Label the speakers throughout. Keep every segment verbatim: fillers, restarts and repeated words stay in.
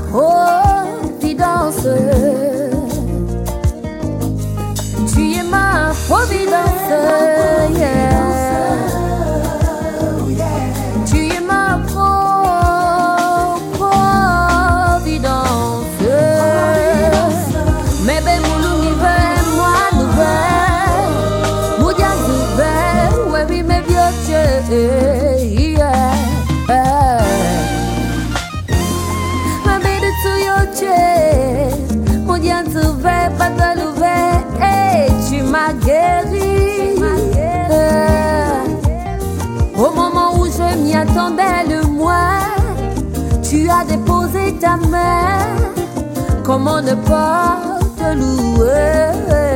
Speaker 1: providence. Tu es ma providence, yeah. Tu es ma pro- providence. Mais ben mon univers, moi nouvelle, mon dia nouvelle, ouais oui mais vieux yeah. Ma belle to your chair, mon dia nouvelle, pas de nouvelle, et tu m'as guéri. Au moment où je m'y attendais le moins, tu as déposé ta main. Comment ne pas te louer?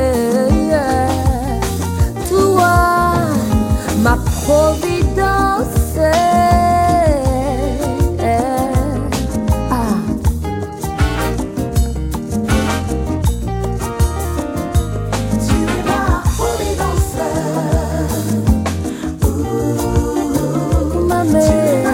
Speaker 1: Toi, ma providence. Ah.
Speaker 2: Tu es ma providence.
Speaker 1: Ma mère.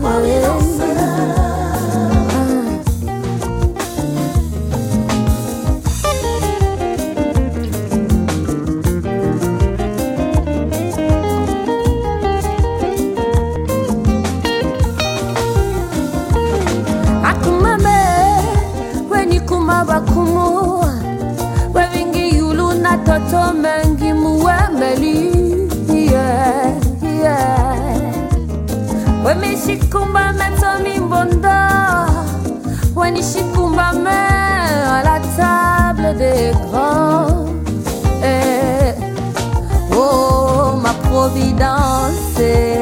Speaker 1: Akumame, weni kumaba kumu, wevingi yulu na toto mengi muwemeli, yeah, yeah. Wemi shikumba meto mimbondo, weni shikumba me à la table des grands, eh. Oh ma providence,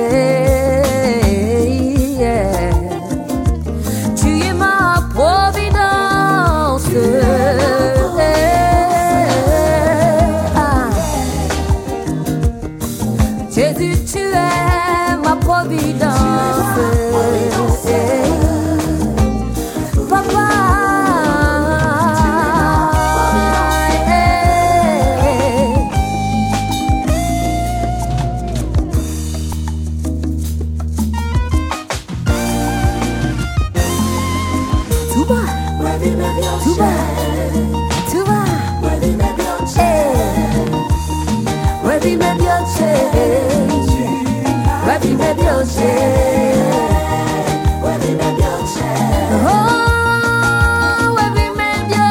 Speaker 1: yeah. Tu es ma providence. Ah. Jésus, tu es ma providence. Papa. Tout va, tout va, tout va. Ready, baby, oh, ready, baby, oh, ready, baby, oh, oh, ready, baby, oh,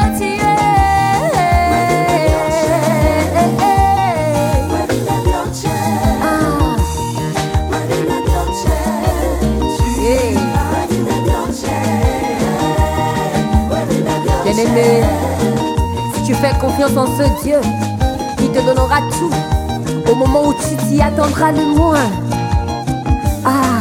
Speaker 1: bien-aimé, si tu fais confiance en ce Dieu, il te donnera tout au moment où tu t'y attendras le moins. Ah.